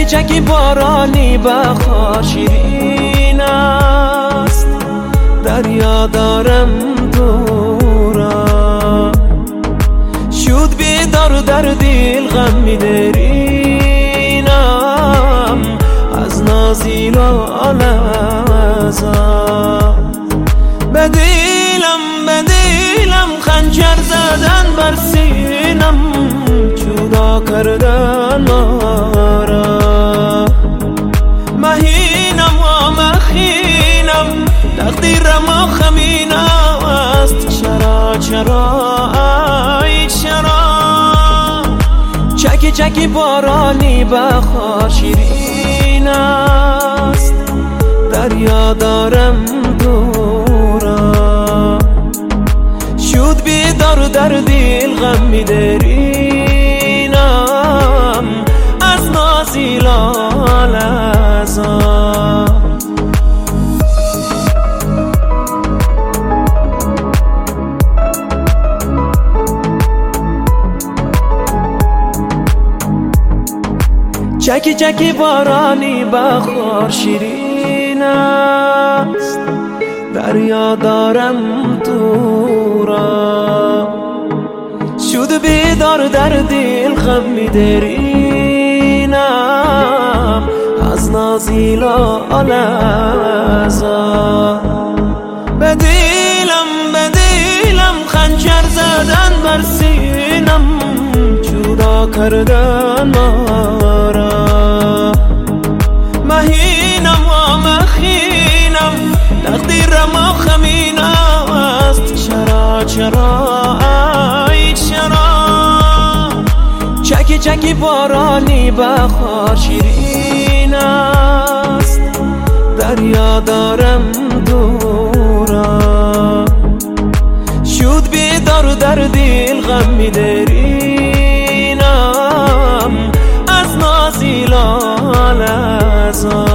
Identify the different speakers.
Speaker 1: چکی چکی بارانی بخار شیرین است، دریا دارم تو را. شد بیدار در دل غم میدرینم از نازی لالزا. به دلم خنجر زدن بر سینم، جدا کردن ما را. مهینم و مخینم تقدیرم و خمین است. چرا ای چرا چکی چکی بارانی بخار شیرین است، دریا دارم تو را. شد بیدار در دل غم میدرینم از نازی لالزا. چکی چکی بارانی بخار شیرین است، دریا دارم تو را. شد بیدار در دل غم میدرینم از نازی لالزا. به دلم خنجر زدن بر سینم، جدا کردن ما را. مهینم و مخینم تقدیرم و خمین است. چرا ای چرا چکی چکی بارانی بخار شیرین است، دریا دارم تو را. شد بیدار در دل غم میدرینم از نازی لالزا.